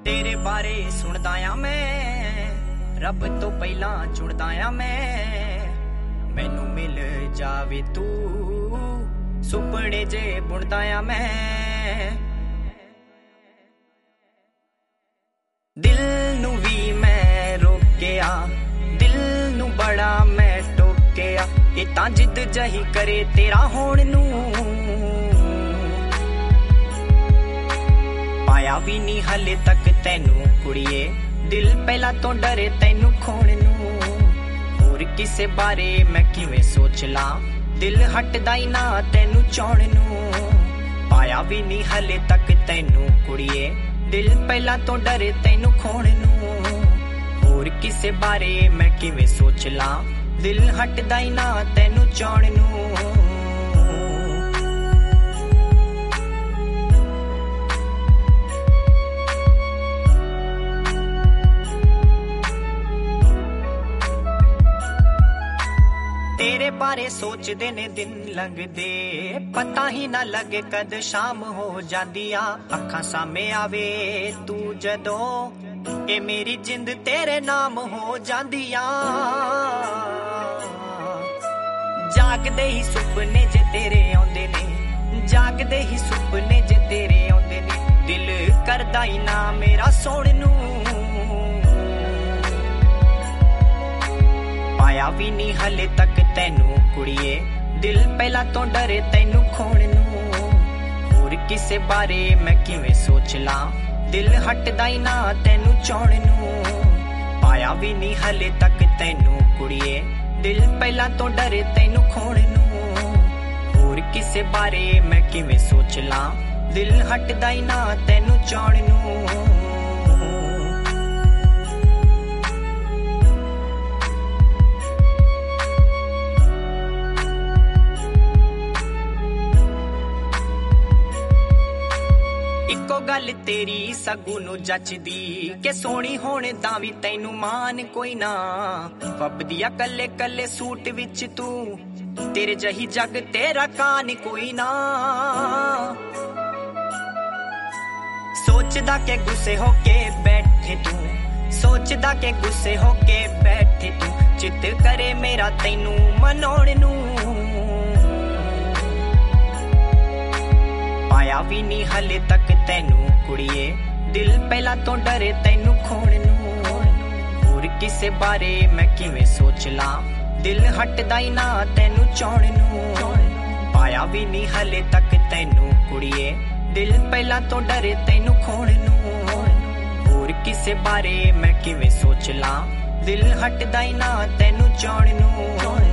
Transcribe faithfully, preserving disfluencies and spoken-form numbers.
तेरे बारे सुनदा आ मैं, रब तो पहला चुनदा आ मैं। मैनू मिल जावे तू, सुपने जे बुनदा आ मैं। दिल नू भी मैं रोकिया, दिल नू बड़ा मैं टोकिया। ये तां जिद जही करे तेरा होण नू, पाया भी नहीं हले तक तैनू कुड़िए। दिल पहला तो डरे तैनू खोण नू, होर किसे बारे मैं किवें सोच ला। दिल हटदा ही ना तैनू चाहण नू, पाया भी नहीं हले तक तैनू कुड़िए। दिल पहला तो डरे तैनू खोण नू, होर किसे बारे मैं किवें सोच ला। दिल हटदा ही ना तैनू चाहण नू। तेरे बारे सोचदे ने दिन लंघदे, पता ही ना लगे कद शाम हो जांदी आ। अखां सामे आवे तू जदों, ए मेरी जिंद तेरे नाम हो जांदी आ। जागदे ही सुपने जे तेरे आउंदे ने, जागदे ही सुपने जे तेरे आउंदे ने। दिल करदा ही ना मेरा सोण नू, पाया भी नहीं हले तक तैनू कुड़िए। दिल पहला तो डरे तैनू खोण नू, होर किसे बारे मैं किवें सोच ला। दिल हटदा ही ना तैनू चाहण नू, पाया भी नहीं हले तक तैनू कुड़िए। दिल पहला तो डरे तैनू खोण नू, होर किसे बारे मैं किवें सोच ला। दिल हटदा ही ना तैनू चाहण नू। इको गल तेरी सगू नू जचदी, के सोहनी होने दा भी तैनू मान कोई ना। फबदिया कल्ले कल्ले सूट विच तू, तेरे जही जग तेरा कान कोई ना। सोचदा के गुस्से होके बैठे तू, सोचदा के गुस्से होके बैठे तू। चित करे मेरा तैनू मनोण नू, पाया भी नहीं हले तक तैनू कुड़िए। दिल पहला तो डरे तैनू खोण नू, होर किसे बारे मैं किवें सोच ला। दिल हटदा ही ना तैनू चाहण नू, पाया भी नहीं हले तक तैनू कुड़िए। दिल पहला तो डरे तैनू खोण नू, होर किसे बारे मैं किवें सोच ला। दिल हटदा ही ना तैनू चाहण नू।